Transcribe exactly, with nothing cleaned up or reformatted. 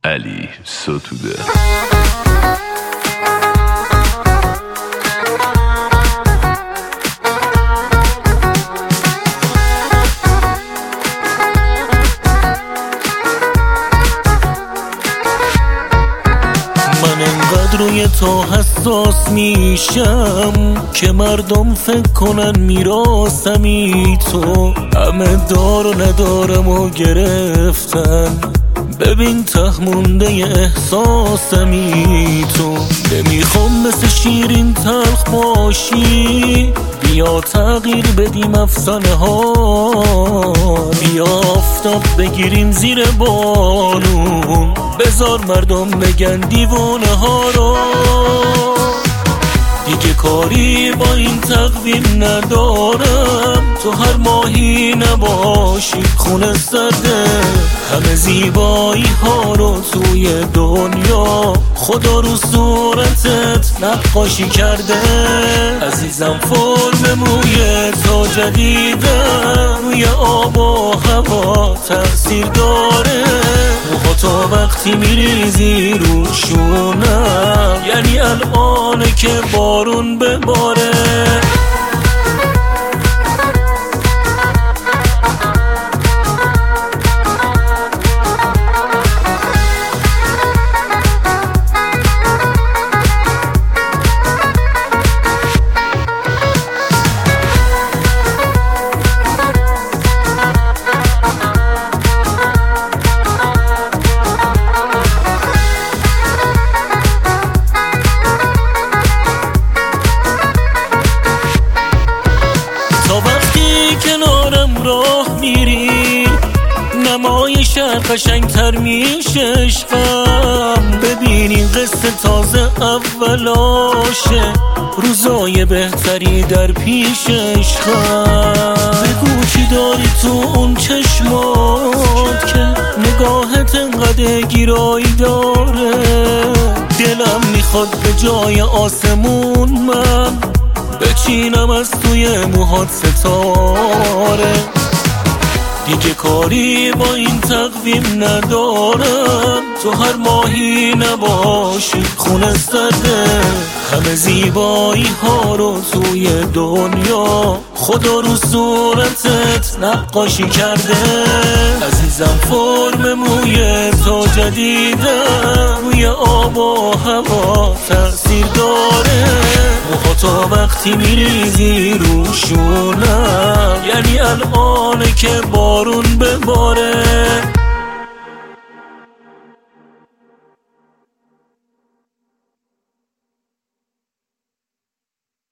علی ستوده. روی تو حساس میشم که مردم فکر کنن میراسمی تو، همه دار و ندارم و گرفتن، ببین ته مونده احساسمی تو. نمیخوام مثل شیرین تلخ باشی، بیا تغییر بدیم افسانه ها، بیا آفتاب بگیریم زیر بارون، بذار مردم بگن دیوانه ها رو. دیگه کاری با این تقویم ندارم، تو هر ماهی نباشی خونه سرده، همه زیبایی ها رو توی دنیا خدا رو صورتت نقاشی کرده. عزیزم فرم موی تو جدیده، روی آب و هوا تأثیر داره، موها تا وقتی میریزی روشونم، یعنی الانه که بارون بباره. کنارم راه میری نمای شهر قشنگتر میشه عشقم، ببینین قصه تازه اولاشه، روزای بهتری در پیش عشقم. بگو چی داری تو اون چشمات که نگاهت انقدر گیرایی داره، دلم میخواد به جای آسمون من بچینم از توی موهات ستاره. دیگه کاری با این تقویم ندارم، تو هر ماهی نباشی خونه سرده، همه زیبایی ها رو توی دنیا خدا رو صورتت نقاشی کرده. عزیزم فرم موی تو جدیده، روی آب و هوا تأثیر داره، موها تا وقتی میریزی روشونم، یعنی الانه که بارون بباره.